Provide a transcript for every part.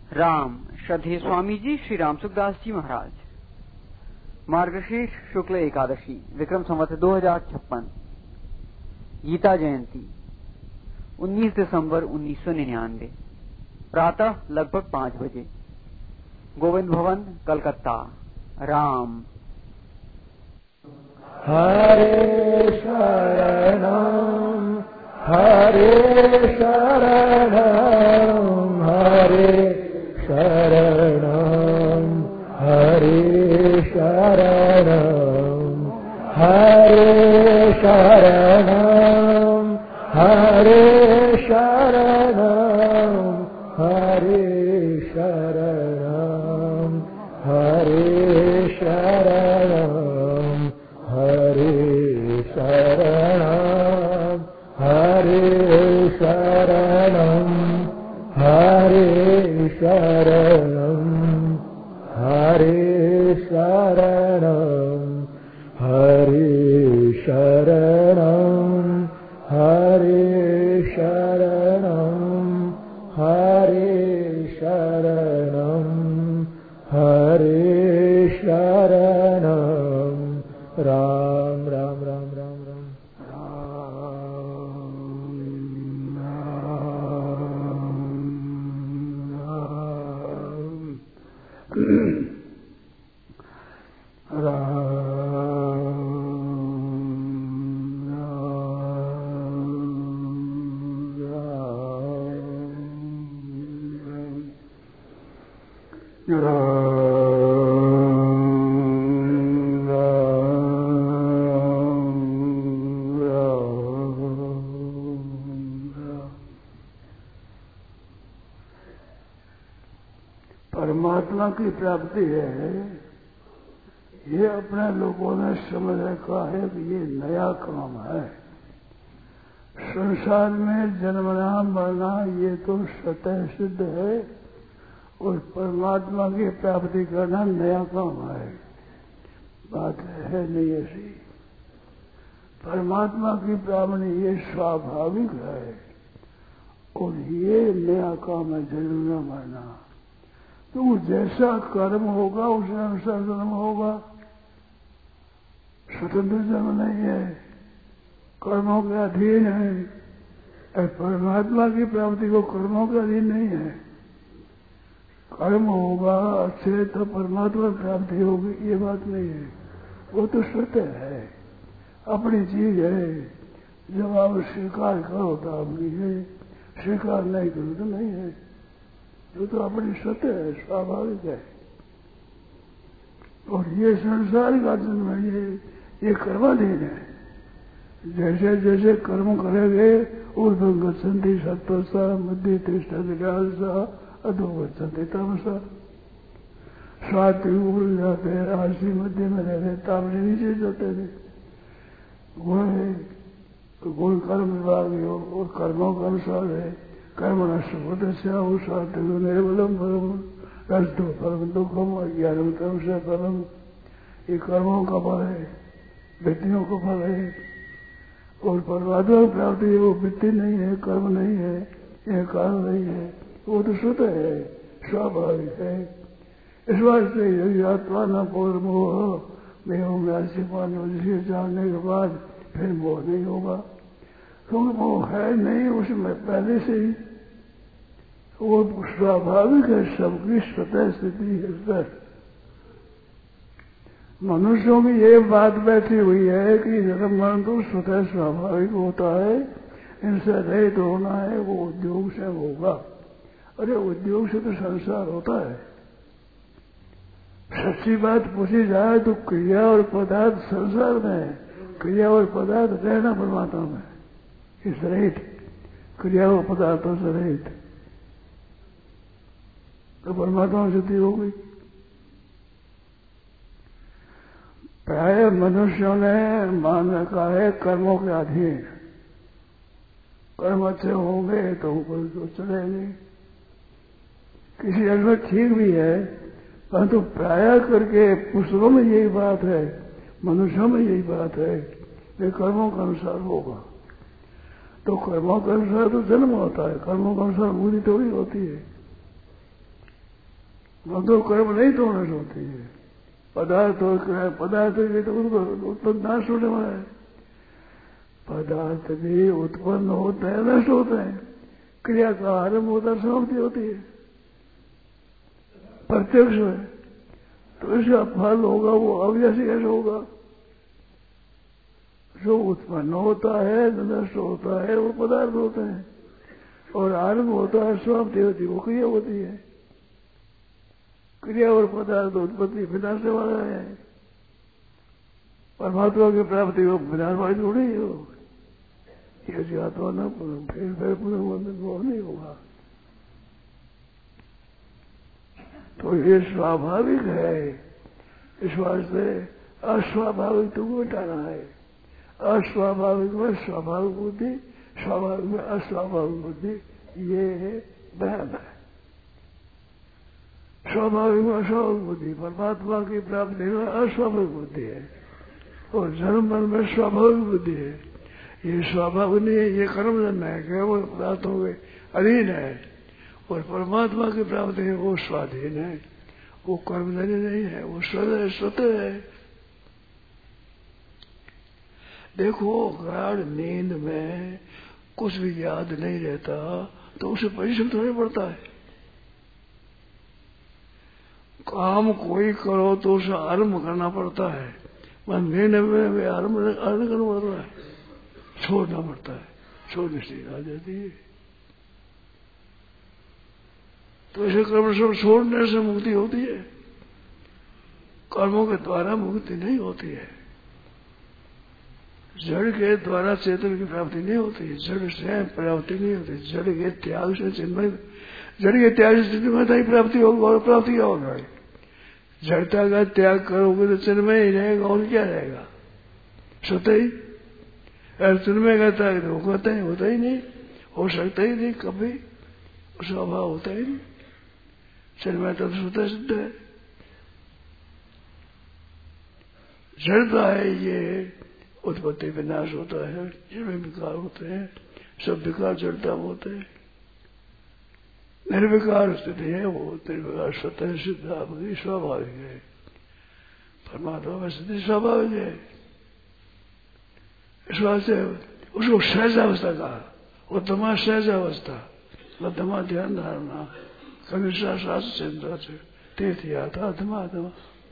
राम श्रद्धेय स्वामी जी श्री राम सुखदास जी महाराज। मार्गशीर्ष शुक्ल एकादशी विक्रम संवत 2056 गीता जयंती 19 दिसंबर 1999 प्रातः लगभग 5 बजे गोविंद भवन कलकत्ता। राम हरे शरणम हरे शरणम हरे शरणम हरे शरणम हरे शरणम हरे शरणम हरे शरणम हरे शरणम हरे शरणम हरे शरणम हरे शरणम हरे शरणम हरे शरणम हरे शरणम हरे शरणम हरे शरणम। राम राम राम राम राम परमात्मा की प्राप्ति है, ये अपने लोगों ने समझ रखा है कि ये नया काम है। संसार में जन्मना मरना ये तो स्वतः सिद्ध है और परमात्मा की प्राप्ति करना नया काम है। बात है नहीं ऐसी। परमात्मा की प्राप्ति ये स्वाभाविक है और ये नया काम है जन्मना मरना। तो जैसा कर्म होगा उस अनुसार जन्म होगा। स्वतंत्र जन्म नहीं है, कर्मों के अधीन है। परमात्मा की प्राप्ति को कर्मों के अधीन नहीं है। कर्म होगा अच्छे तो परमात्मा प्राप्ति होगी, ये बात नहीं है। वो तो स्वतः है, अपनी चीज है। जब आप स्वीकार करो तो अपनी है, स्वीकार नहीं करो तो नहीं है। तो अपनी स्वतः है, स्वाभाविक है। और ये संसार का जन्म है, ये कर्माधीन है। जैसे जैसे कर्म करेंगे ऊर्ध्व गच्छन्ति सत्वसा मध्य तिष्ठति राजसा अधो गच्छन्ति तमसा। सात्विक उड़ जाते हैं, राशि मध्य में रहते, तामसी नीचे जाते थे। गुण है तो गुण कर्म विभाग योग और कर्मों का अनुसार है। कर्म नष्ट निर्बलम फलम रस्तो फलम दुखम अज्ञानम कर्म से फलम। ये कर्मों का फल है, वृत्तियों का फल है। और परमात्मा की प्राप्ति वो वृत्ति नहीं है, कर्म नहीं है, यह कारण नहीं है। वो तो स्वतः है, स्वाभाविक है। इस वास्ते यदि आत्मा न पूर्ण मोह में ऐसे जिसे जानने के बाद फिर मोह नहीं होगा। क्योंकि वो है नहीं उसमें पहले से ही। वो स्वाभाविक है, सबकी स्वतः स्थिति है। मनुष्यों की ये बात बैठी हुई है कि जन्म मरण तो स्वतः स्वाभाविक होता है, इनसे रहित होना है, वो उद्योग से होगा। अरे उद्योग से तो संसार होता है। सच्ची बात पूछी जाए तो क्रिया और पदार्थ संसार में है, क्रिया और पदार्थ रहना परमात्मा में इस रहित, क्रिया और पदार्थों से रहित। तो परमात्मा सिद्धि हो गई। प्राय मनुष्यों ने मान रखा है कर्मों के अधीन। कर्म अच्छे होंगे तो ऊपर तो चलेंगे। किसी जगह में ठीक भी है, परंतु प्राय करके पुस्तकों में यही बात है, मनुष्यों में यही बात है कि कर्मों के अनुसार होगा। तो कर्मों के अनुसार तो जन्म होता है, कर्मों के अनुसार बुद्धि थोड़ी होती है। मधुर कर्म नहीं तो नष्ट होती है। पदार्थ और क्रिया, पदार्थ भी तो उत्पन्न नाश होने वाला है। पदार्थ भी उत्पन्न होता है, नष्ट होता है। क्रिया का आरंभ होता है, समाप्ति होती है, प्रत्यक्ष है। तो इसका फल होगा वो अविनाशी कैसे होगा? जो उत्पन्न होता है, नष्ट होता है, वो पदार्थ होता है, और आरंभ होता है, समाप्ति होती है, वो क्रिया होती है। क्रिया और पदार्थ उत्पत्ति विनाश वाला है। परमात्मा की प्राप्ति को विनाश वाली थोड़ी हो। यदि आत्मा न फिर पुनर्वो नहीं होगा। तो ये स्वाभाविक है। इस वास्ते अस्वाभाविक तुमको हटाना है। अस्वाभाविक में स्वाभाविक बुद्धि, स्वाभाविक में अस्वाभाविक बुद्धि, ये है वहम है। स्वाभाविक में अस्वाभाविक बुद्धि, परमात्मा की प्राप्ति में अस्वाभाविक बुद्धि है, और जन्म मन में स्वाभाविक बुद्धि है। ये स्वाभाविक नहीं है, ये कर्मजन्य है, केवल पदार्थों के अधीन है। और परमात्मा की प्राप्ति है वो स्वाधीन है, वो कर्मजन्य नहीं है, वो स्वतः है। देखो, गाढ़ नींद में कुछ भी याद नहीं रहता तो उसे परिश्रम थोड़ी पड़ता है। काम कोई करो तो उसे आरंभ करना पड़ता है, नींद में आरंभ करना पड़ता है, छोड़ना पड़ता है, छोड़ने से आ जाती है। तो ऐसे कर्म सब छोड़ने से मुक्ति होती है, कर्मों के द्वारा मुक्ति नहीं होती है। जड़ के द्वारा चेतन की प्राप्ति नहीं होती, जड़ से प्राप्ति नहीं होती। जड़ के त्याग से चिन्मय, जड़ के त्याग से चिन्मयता ही प्राप्ति होगा, और प्राप्ति क्या होगा? जड़ता का त्याग करोगे तो चिन्मय ही रहेगा, और क्या रहेगा? स्वतः ही। अगर चिन्मय का त्याग तो होता ही नहीं, हो सकता ही नहीं, कभी उसका अभाव होता ही नहीं। चिन्मयता तो स्वतः सिद्ध है। जड़ता है ये, उत्पत्ति विनाश होता है, जिनमें विकार होते हैं, सब विकार जड़ता होते हैं। निर्विकार स्थिति है वो, निर्विकार स्वतः सिद्ध आपकी स्वाभाविक है। परमात्मा में स्थिति स्वाभाविक है। इस वास्ते उसको सहजावस्था कहा, उत्तमा सहजावस्था, मध्यमा ध्यान धारणा, कनिष्ठा शास्त्र चिंता से तीर्थ यात्रा अधमा अधमा,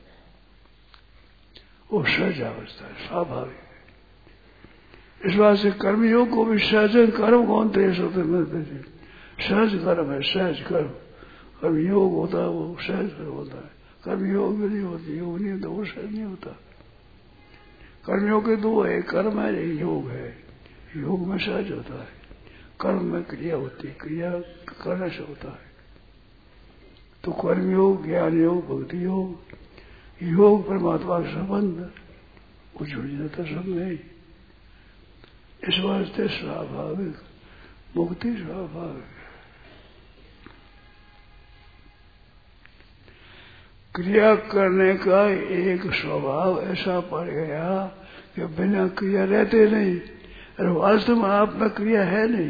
वो सहजावस्था है, स्वाभाविक। इस बात से कर्मयोग को भी सहज कर्म कौन तेज होते हैं? सहज कर्म है, सहज कर्म। कर्मयोग होता है वो सहज कर्म होता है। कर्मयोग भी नहीं होती, योग नहीं होता, वो सहज नहीं होता। कर्मयोग के दो है, कर्म है, एक योग है। योग में सहज होता है, कर्म में क्रिया होती है, क्रिया करने से होता है। तो कर्मयोग, ज्ञान योग, भक्ति योग, योग परमात्मा का संबंध, वो जुड़ जाता सब नहीं। इस वास्ते स्वाभाविक मुक्ति स्वाभाविक। क्रिया करने का एक स्वभाव ऐसा पड़ गया कि बिना क्रिया रहते नहीं, और वास्तव में आप में क्रिया है नहीं।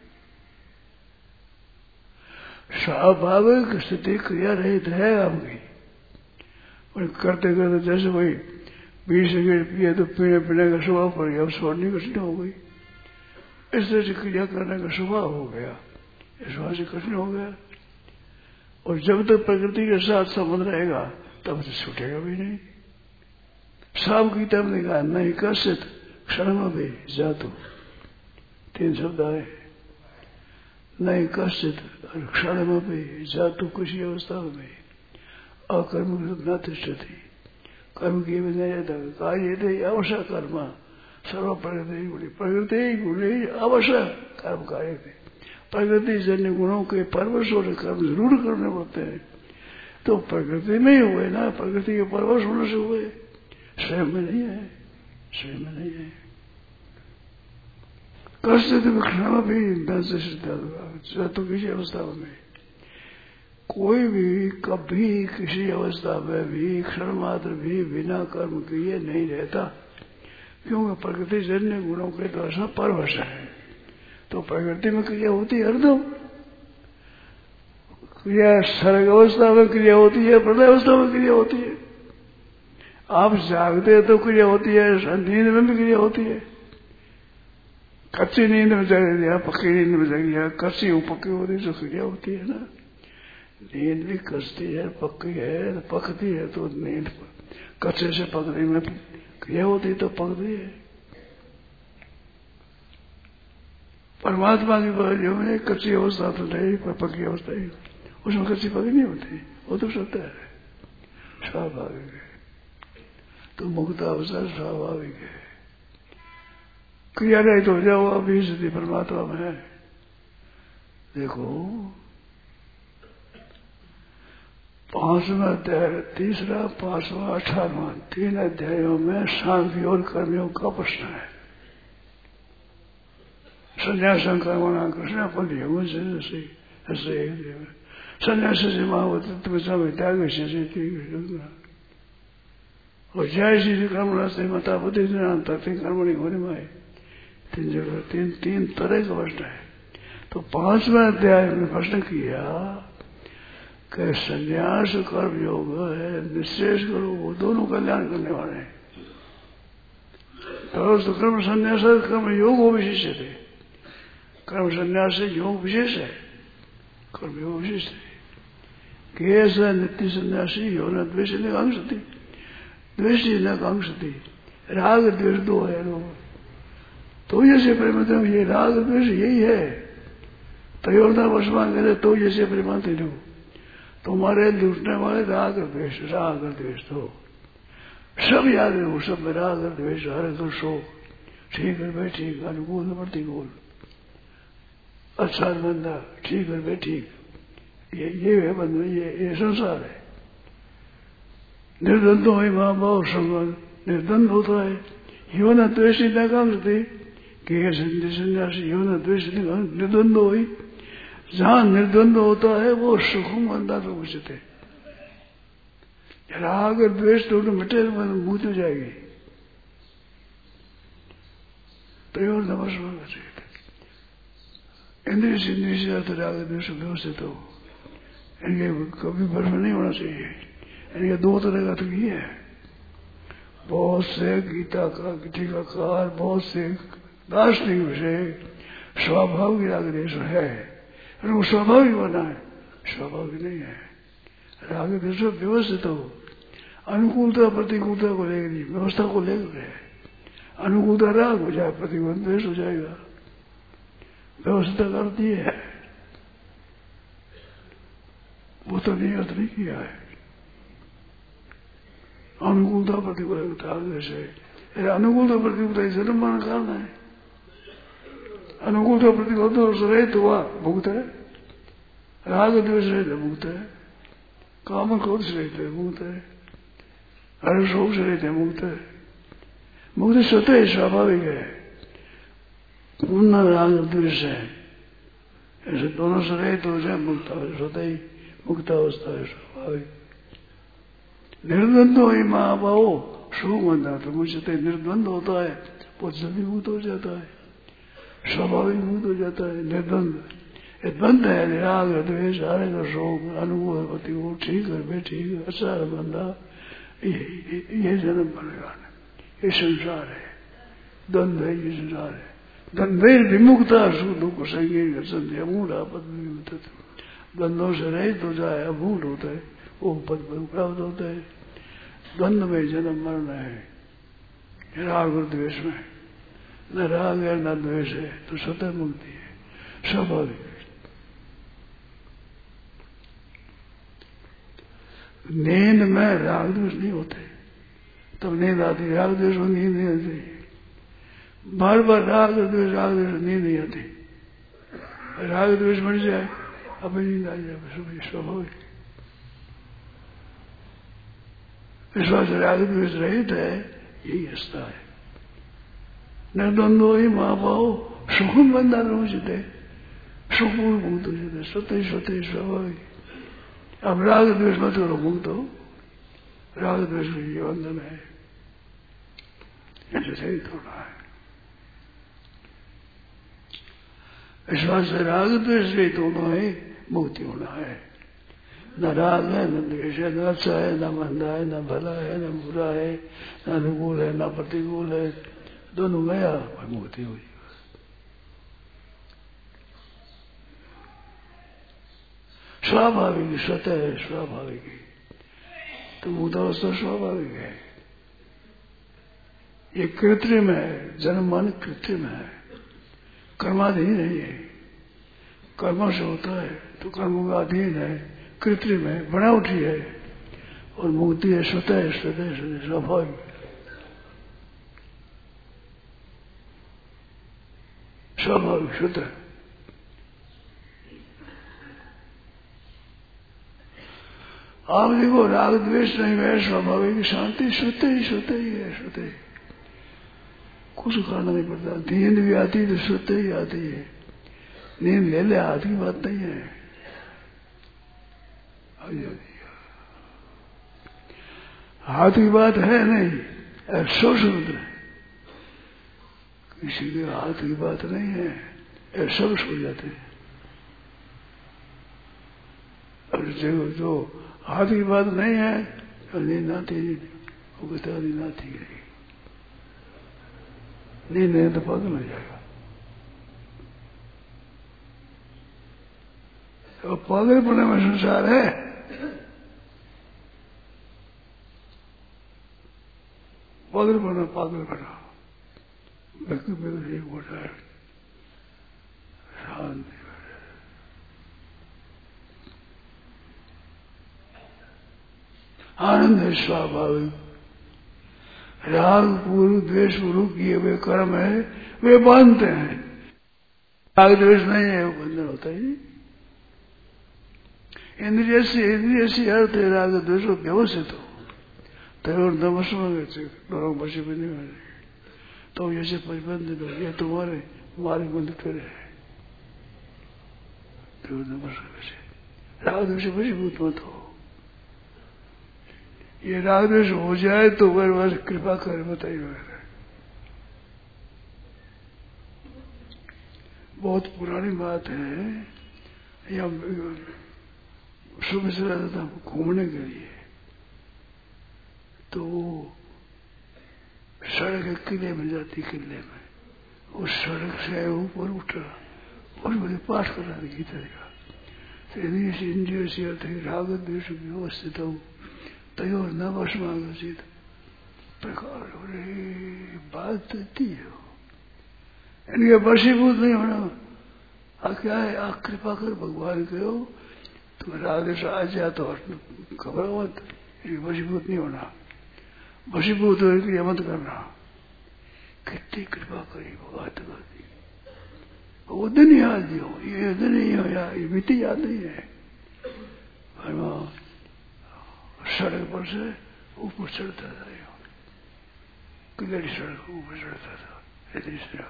स्वाभाविक स्थिति क्रिया रहित है आपकी, और करते करते जैसे कोई 20 सिगरेट पिए तो पीने का स्वभाव पड़ गया, अब छोड़ने कठिन हो गई। इस तरह से क्रिया करने का स्वभाव हो गया, इस वजह से कठिन हो गया। और जब तक प्रकृति के साथ संबंध रहेगा तब तो छूटेगा भी नहीं। साफ गीता में कहा, नहीं कश्चित क्षण भी जातु, 3 शब्द आए, नहीं कश्चित क्षण भी जातु, किसी अवस्था में अकर्म न तिष्ठति, कर्म किए भी नहीं रहता। कार्य थे अवश्य कर्म सर्व प्रकृति गुणी, प्रकृति गुणी अवश्य कर्म कार्य थे। प्रकृति जन्य गुणों के परवश होने कर्म जरूर करने पड़ते हैं। तो प्रकृति में ही हुए ना, प्रकृति के परवश होने से हुए, स्वयं में नहीं है, स्वयं में नहीं है। कश्चित क्षण भी न तो किसी अवस्था में, कोई भी कभी किसी अवस्था में भी क्षण मात्र भी बिना कर्म किए नहीं रहता, क्योंकि प्रकृति जन्य गुणों के द्वारा परवश है। तो प्रकृति में क्रिया होती है हरदम, क्रिया सर्ग अवस्था में क्रिया होती है, प्रलय अवस्था में क्रिया होती है। आप जागते हैं तो क्रिया होती है, नींद में भी क्रिया होती है। कच्ची नींद में जग गया, पक्की नींद में जग गया, कच्ची हो पक्की होती जो क्रिया होती है ना। नींद भी कच्ची है, पक्की है, पकती है तो नींद कच्चे से पकने में क्रिया होती है तो पकती है। परमात्मा की बाजू में कच्ची अवस्था तो नहीं, पर पक्की अवस्था ही, उसमें कच्ची पक्की नहीं होती, वो तो सत्य है, स्वाभाविक है। तो मुक्त अवस्था स्वाभाविक है। क्रिया नहीं तो हो जाओ, अभी स्थिति परमात्मा में है। देखो 5वां अध्याय, 3रा, 5वां, 18वां, 3 अध्यायों में सांख्य और कर्मियों का प्रश्न है। संन्यासं कर्मणां कृष्ण फल योग से संन्यास से महावत त्याग से और जय श्री कर्म रास्ते मता बुद्धि कर्म नहीं होने में 3 जगह 3 तरह का प्रश्न है। तो 5वां अध्याय में प्रश्न किया कि संन्यास कर्म योग है, निश्चेष करो, वो दोनों कल्याण करने वाले हैं। तो कर्म संन्यास कर्म योग वो विशेष थे। कर्म संन्यास से योग विशेष है, कर्म योग विशेष है। कैसा नित्य सन्यासी हो न द्वेष न कांक्षति, द्वेषी न कांक्षति। राग द्वेष 2 है लोग तो जैसे प्रेमते हो, ये राग द्वेष यही है। तयोर्ना वशमान करे तो जैसे प्रेमाते हो, तुम्हारे लूटने वाले राग द्वेष तो सब याद रहो, सब में राग द्वेष हर कर शोक, ठीक है भाई ठीक, अनुकूल प्रतिकूल, अच्छा बंदा, ठीक है भाई ठीक, ये है बंद, ये संसार है। निर्द्वंद हो माँ बाप संबंध निर्द्वंद होता है। यो न द्वेषी न कांक्षति, सन्यासी यो न द्वेषी निर्द्वंद हो। जहां निर्द्वंद होता है वो सुखम अंधा तो उचित है। राग और द्वेष दोनों मिटे मुझ हो जाएगी। तयोर नमस्कार इंद्रिय से इंद्रिय से अर्थ राग द्वेष व्यवस्थित हो, इनके कभी भ्रम नहीं होना चाहिए। इनके 2 तरह का तो ये है। बहुत से गीता का टीकाकार, बहुत से दार्शनिक विषय स्वाभाविक राग द्वेष है, वो स्वाभाविक बना है, स्वाभाविक नहीं है। राग द्वेष व्यवस्थित हो, अनुकूलता प्रतिकूलता को लेकर नहीं, व्यवस्था को लेकर है। अनुकूलता राग हो जाए, प्रतिकूल द्वेष हो जाएगा। व्यवस्था करती है, वो तो नियत नहीं किया है। अनुकूलता प्रतिकूलता जैसे अनुकूलता प्रतिकूलता जन्म मरण कारण है। अनुकूलता प्रतिकूलता रहित हुआ भुगत है, राग द्वेष रहित भुगत है, काम क्रोध से रहित है मुक्त है, हर शोक से रहित है मुक्त है। मुक्त स्वतः स्वाभाविक है, पूर्ण राग द्वेष है, ऐसे दोनों से रहित हो जाए मुक्त स्वतः ही मुक्त अवस्था है स्वाभाविक। निर्द्वंद हो माँ बाओ शोक बनता तो मुझसे निर्द्वंद होता है, वो जल्दी मुक्त हो जाता है, स्वाभाविक मुक्त हो जाता है। निर्द्वंद द्वंद है, राग द्वेष हारे का शोक, अनुकूल प्रतिकूल, ठीक है बे ठीक है, अच्छा है बंदा, ये जन्म बनेगा, ये संसार है। द्वंद है, ये संसार है। द्वंद्वेर विमुक्ता सुख दुख संगीन संध्या मूढ़ पद, द्वंद्वों से रहित हो जाए, अभूत होता है, वो पद प्राप्त होता है। द्वंद में जन्म मरण है, राग और द्वेष में न राग है न द्वेष है, तो स्वतः मुक्ति है, स्वाभाविक है। नींद में राग द्वेष नहीं होते, तब नींद आती, राग द्वेष में नींद नहीं आती। बार बार राग द्वेष नींद नहीं आती। राग द्वेष मर जाए अब नींद आ जाए, स्वाभाविक। विश्वास राग द्वेष रहित है, यही हंसता है। निर्द्वंदो ही माँ बाओ सुखम बंधा रोचते, सुखपूर्ण मुक्त हो जाते, स्वतः स्वतः स्वाभाविक। अब राग द्वेष मत करो, मुक्त हो। राग द्वेष ये बंधन है, ऐसे सही थोड़ा है। विश्वास से राग द्वेष रहित होना है, मुक्ति होना है। न राग है, न द्वेष है, न अच्छा है, न मंदा है, न भला है, न बुरा है, न अनुकूल है, न प्रतिकूल है, दोनों गया पर मुक्ति हुई। स्वाभाविक स्वतः है, स्वाभाविक है। तो मुक्तावस्था स्वाभाविक है। ये कृत्रिम है, जन्म मन कृत्रिम है, कर्माधीन नहीं है। कर्म से होता है तो कर्म का अधीन है, कृत्रिम है, बनावटी है। और मुक्ति है स्वतः है, स्वतः स्वतः स्वाभाविक। स्वाभाविक स्वतः। आप देखो राग द्वेष नहीं है, स्वाभाविक शांति स्वतः ही है, स्वतः ही। कुछ करना नहीं पड़ता। नींद भी आती है तो स्वतः ही आती है। नींद ले ले हाथ की बात नहीं है, हाथ की बात है नहीं, सो शुद्ध है। किसी के हाथ की बात नहीं है, सब सो जाते हैं। और जो हाथ की बात नहीं है नींद आती, वो कहता नींद आती है, नींद नहीं तो पागल हो जाएगा। तो पागलपने में संसार है। पागलपना व्यक्ति में एक होता है शांति। आनंद है स्वाभाविक। राग पूर्व द्वेष पूर्व किए हुए कर्म है, वे बांधते हैं। राग द्वेष नहीं है, वो बंधन होता ही नहीं। इंद्रिय से अर्थ है राग द्वेष व्यवस्थित हो तो नमस्कार बचे भी नहीं होने तो जैसे परिबंधित हो, ये तुम्हारे बंधित है तो नमस्कार से राग द्वेष वशीभूत मत हो। ये राग द्वेष हो जाए तो वह कृपा कर बताइए। बहुत पुरानी बात है, या सुबह से रहता था घूमने के लिए, तो सड़क किले में जाती, किले में उस सड़क से ऊपर उठा और मुझे पाठ करा दी गीता का। इंद्रिय से अर्थ राग द्वेष व्यवस्थित हो तयोर न वशमागसित प्रकार। बात इतनी है, इनके वशीभूत नहीं होना। क्या है, आप कृपा कर भगवान कहो तुम राग से आ जाए तो घबराओ मत, वशीभूत नहीं होना। वशीभूत हो क्रिया मत करना। कितनी कृपा करी भगवान करती, वो दिन याद हो, ये दिन नहीं हो, ये बीती याद नहीं है। सड़क पर से ऊपर चढ़ता था, किलड़ी सड़क ऊपर चढ़ता था।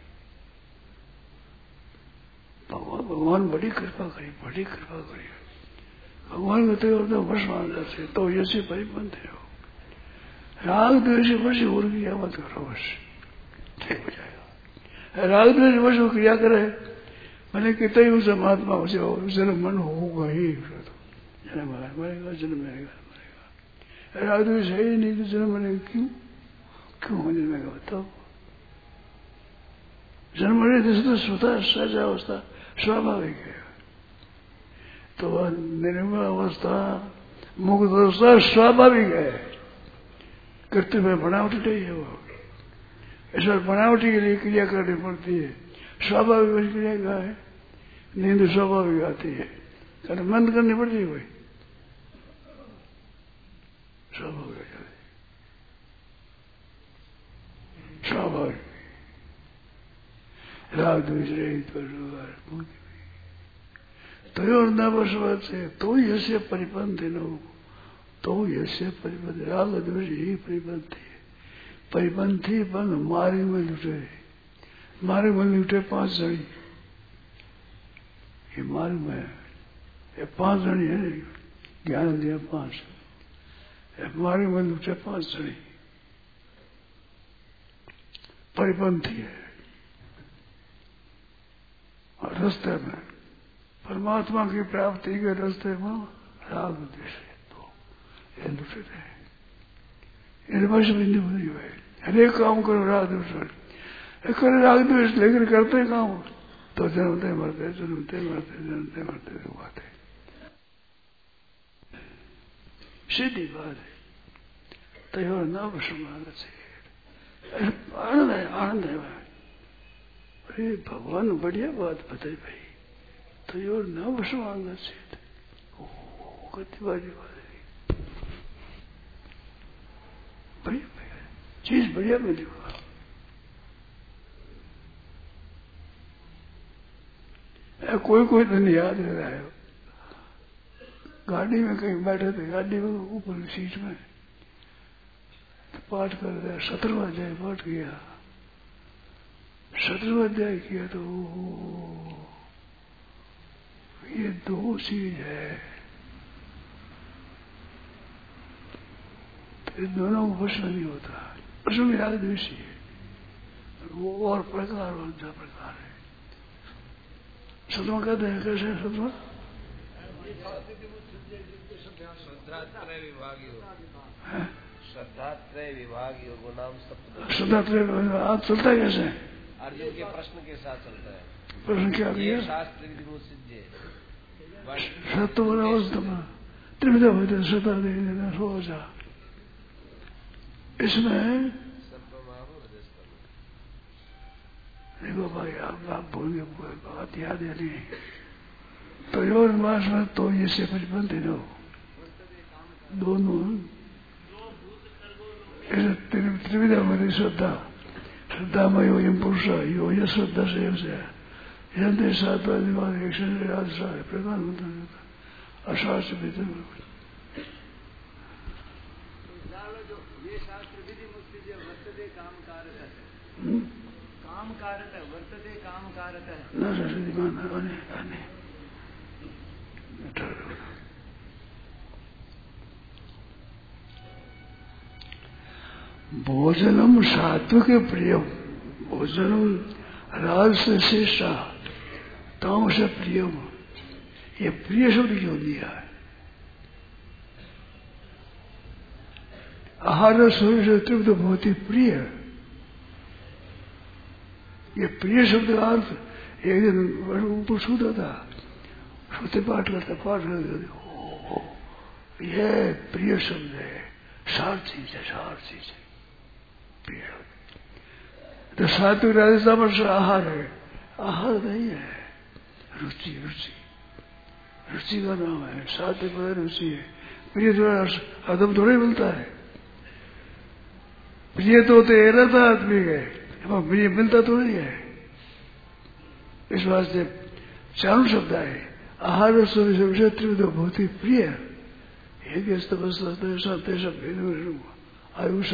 भगवान बड़ी कृपा करी, बड़ी कृपा करी। भगवान कहते हो वर्ष मान जाते तो ऐसे परिबंध हो। राग द्वेष वर्ष और क्रिया मत करो, बस ठीक हो जाएगा। राग द्वेष वर्ष वो क्रिया करे, मैंने कहते ही उसे महात्मा हो जाओ, जन्म मन होगा ही, जन्म मरेगा, जन्म मरेगा। राग द्वेष है ही नहीं तो जन्म मरेगा क्यों हो जन्मेगा बताओ। जन्म मरे तो स्वतः सहज अवस्था स्वाभाविक है। तो वह निर्मल अवस्था मुक्त अवस्था स्वाभाविक है। कृत्रिम में बनावटी नहीं है वो, ऐसा बनावटी के लिए क्रिया करनी पड़ती है। स्वाभाविक क्रिया क्या है, नींद स्वाभाविक आती है, कारण बंद करनी पड़ती है, कोई स्वाभाविक स्वाभाविक। राग द्वेष रहित तयोर न वशवत से तो यसे परिपंथ नो, तो यसे परिपंथ। राग द्वेष ही परिपंथी है। परिपंथी बन मार्ग में लुटे, मार्ग में लुटे 5 जनी। ये मार्ग में ये 5 जनी है, ज्ञान दिया 5, मार्ग में लुटे 5 जनी। परिपंथी है। और रास्ते में परमात्मा की प्राप्ति के रास्ते में राग द्वेष तो ये दूसरे हैं, इन वश बिंदु नहीं हुए। हरेक काम करो राग द्वेष, करे राग द्वेष लेकर करते काम तो जन्मते मरते जन्मते मरते जन्मते मरते तो बात है, सीधी बात है। तो न वसुमाना चाहिए, आनंद है, आनंद है भाई। अरे भगवान बढ़िया बात बताई भाई, तो यो न वसुमाना चाहिए। कितनी बड़ी बात है, बढ़िया बढ़िया चीज बढ़िया मिली। कोई कोई तो नहीं याद रह रहा है। गाड़ी में कहीं बैठे थे, गाड़ी में ऊपर सीट में तो पाठ कर दिया, 17वां अध्याय पाठ किया। 17वां अध्याय किया तो ये दो चीज है, तो इन दोनों को वश नहीं होता। उसमें राग द्वेष है, वो और प्रकार और दूसरा प्रकार है। सदमा कहते हैं कैसे सदमा? श्रद्धात्रय विभाग योग नाम सप्तम। श्रद्धात्रय विभाग चलता है कैसे? अर्जुन के प्रश्न के साथ चलता है। प्रश्न क्या किया? शास्त्र विधि मुसिज्जे सत्य बना वस्तुमा त्रिविधा होते श्रद्धा देना सोचा। इसमें देखो भाई आप भूल गए, बात याद है नहीं। तो योग मास में तो ये से 55 दिन हो दोनों त्रिविधा में श्रद्धा, श्रद्धा में यो पुरुष यो ये श्रद्धा से यंत्र सात प्रधानमंत्री अशास्त्र से भीतर ये शास्त्र विधि मुक्ति वर्तते काम कारक वर्तते काम कारक न सरस्वती भोजनम सात्विक प्रिय, भोजनम राजस श्रेष्ठा तामस प्रियम। ये प्रिय शब्द क्यों दिया है? आहार सूर्य तृप्त बहुत ही प्रिय, ये प्रिय शब्द का अर्थ एक दिन ऊपर सूता था, सूते पाठ करते ये प्रिय शब्द है, सार चीज है, सार चीज है प्रिय। तो सात्विक राजसा पर आहार है, आहार नहीं है, रुचि रुचि रुचि का नाम है। सात्विक रुचि है, प्रिय थोड़ा अदम थोड़े मिलता है। प्रिय तो रहता आदमी है, प्रिय मिलता तो नहीं है। इस वास्ते चारों शब्द है, आहार त्रिविध बहुत ही प्रिय। आयुष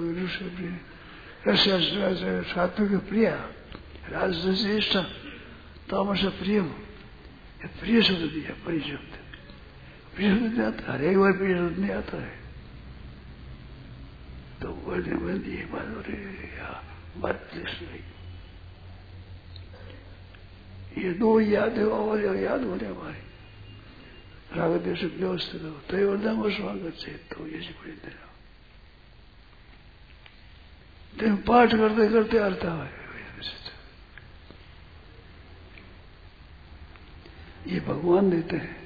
सात्विक प्रिय, राजस श्रेष्ठ तामस प्रिय। प्रिय शब्द दिया, प्रिय शब्द। प्रिय शब्द नहीं आता, हर एक बार प्रिय शब्द नहीं आता है। तो बोलने बंदी एक बात हो रही, बात नहीं। ये दो याद है और याद हो रहे हमारे राग देश व्यवस्थित हो तय स्वागत से तो ये पड़ी देना दिन पाठ करते करते आता है। ये भगवान देते हैं।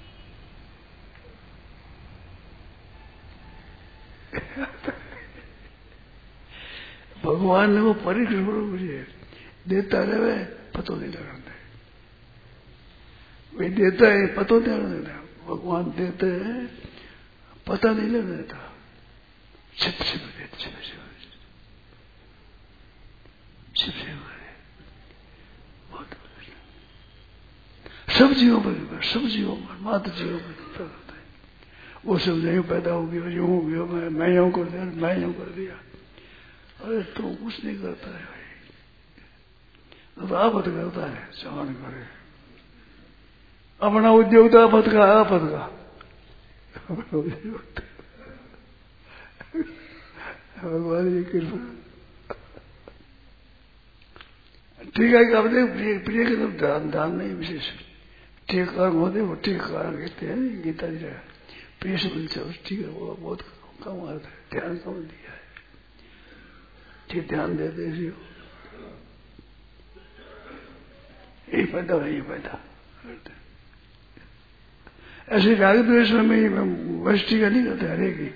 भगवान ने वो परीक्षा मुझे देता रहे, पतो नहीं लगाते। वे देता है, पतो नहीं लगाता। भगवान देते हैं, पता नहीं लगने देता। छिप छिप देते, छिप छिप छिप छिप बहुत सब जीवों पर, सब जीवों पर, मात्र जीवों पर होता है। वो सब नहीं पैदा हो गया, यूं हो गया, मैं यूं कर दिया, मैं यूं कर दिया। अरे तो कुछ नहीं करता है भाई, तो आपत करता है। चावन करे अपना उद्योग तो आपत का भगवान की कृपा। ठीक है कि अब देख प्रिय के तो दान नहीं विशेष ठीक कर्म होते, वो ठीक कारण कहते हैं गीता जी। पेश बन से ठीक है, वो बहुत कम आता है, ध्यान कम दिया है, ठीक ध्यान देते हो यही पैदा है, ये पैदा ऐसे राग द्वेष में वृष्टि का नहीं करते, हरे की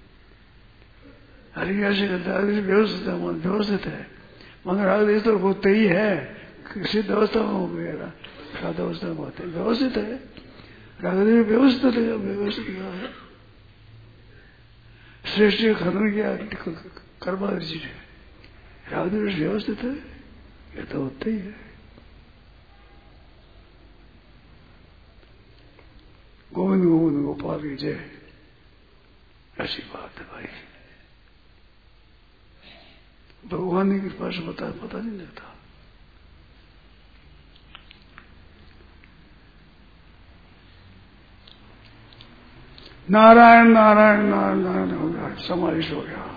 हरे ऐसे करते हैं, व्यवस्थित है, मन व्यवस्थित है, मगर राग द्वेष तो होते ही है, सिद्ध अवस्था में हो गया, साध अवस्था में होते व्यवस्थित है, राग द्वेष व्यवस्थित है, व्यवस्थित है, श्रेष्ठ खत्म किया कर्मा जी ने, राग द्वेष व्यवस्थित है, ये तो होते ही है। गोविंद गोविंद गोपाल की जय, ऐसी बात है भाई, भगवान की कृपा से पता नहीं लगता। नारायण नारायण नारायण नारायण हो गया, समावेश हो गया।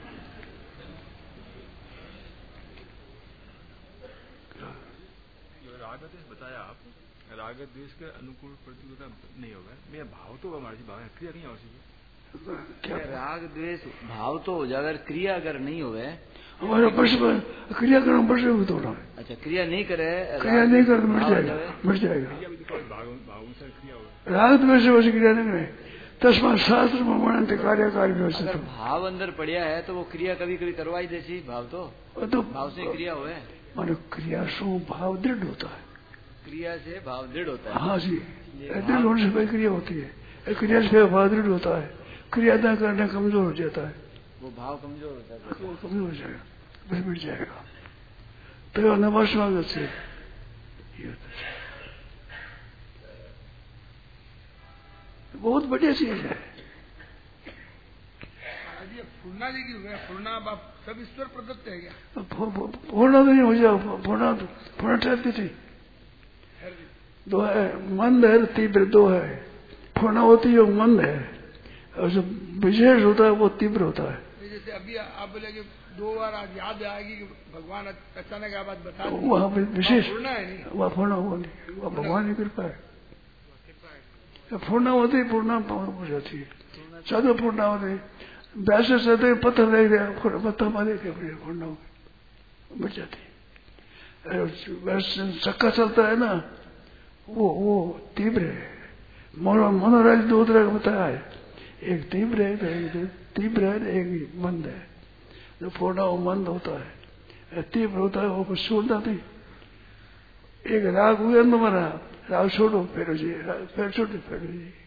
बताया आप राग द्वेष के अनुकूल प्रतिकूलता नहीं होगा, मेरा भाव तो हमारी भाव क्रिया नहीं हो सकती। क्या राग द्वेष भाव तो हो जाएगा, क्रिया अगर नहीं होवे हमारे क्रिया करना पड़े तो है। अच्छा, क्रिया नहीं करे, क्रिया नहीं करे मिट जाएगा, मिट जाएगा। राग द्वेष वैसे क्रिया नहीं करे, तस्मा शास्त्र में वर्णन कार्यकारी व्यवस्थित। अगर भाव अंदर पड़िया है तो वो क्रिया कभी कभी करवाई देसी, भाव तो भाव से क्रिया हुए, मानो क्रिया से भाव दृढ़ होता है, क्रिया से भाव दृढ़ होता है। हाँ जी, दृढ़ होने से क्रिया होती है, क्रिया से भाव दृढ़ होता है, क्रिया न करना कमजोर हो जाता है, वो भाव कमजोर होता है, वो कमजोर हो जाएगा, बस मिट जाएगा। तो नमस्वागत से बहुत बढ़िया चीज है। पूर्णा जी की पूर्णा बाप सब ईश्वर प्रदत्त है क्या? पूर्णा तो नहीं हो जाओ, पूर्णा ठहरती थी, दो है, मंद है तीव्र, दो है, पूर्णा होती है मंद है, और जो विशेष होता है वो तीव्र होता है। जैसे अभी आप बोले कि 2 बार आज याद आएगी कि भगवान अचानक आप बात बता, वहाँ पे विशेष पूर्णा है नहीं, वह पूर्णा हुआ नहीं, वह भगवान की कृपा है। पूर्णा होती है, पूर्णा हो जाती है, ज्यादा पूर्णा होती, वैसे सदे पत्थर देख दिया, पत्थर मारे पूर्णा हो मिट जाती है। वैसे चक्का चलता है ना, वो तीव्र है। मनोराज 2 तरह का बताया है, एक तीव्र है, एक तीव्र है, एक मंद है। जो पूर्णा वो मंद होता है, तीव्र होता है वो कुछ छोड़ता नहीं। एक राग हुए न मरा, राग छोड़ो फिर छोड़ो फिर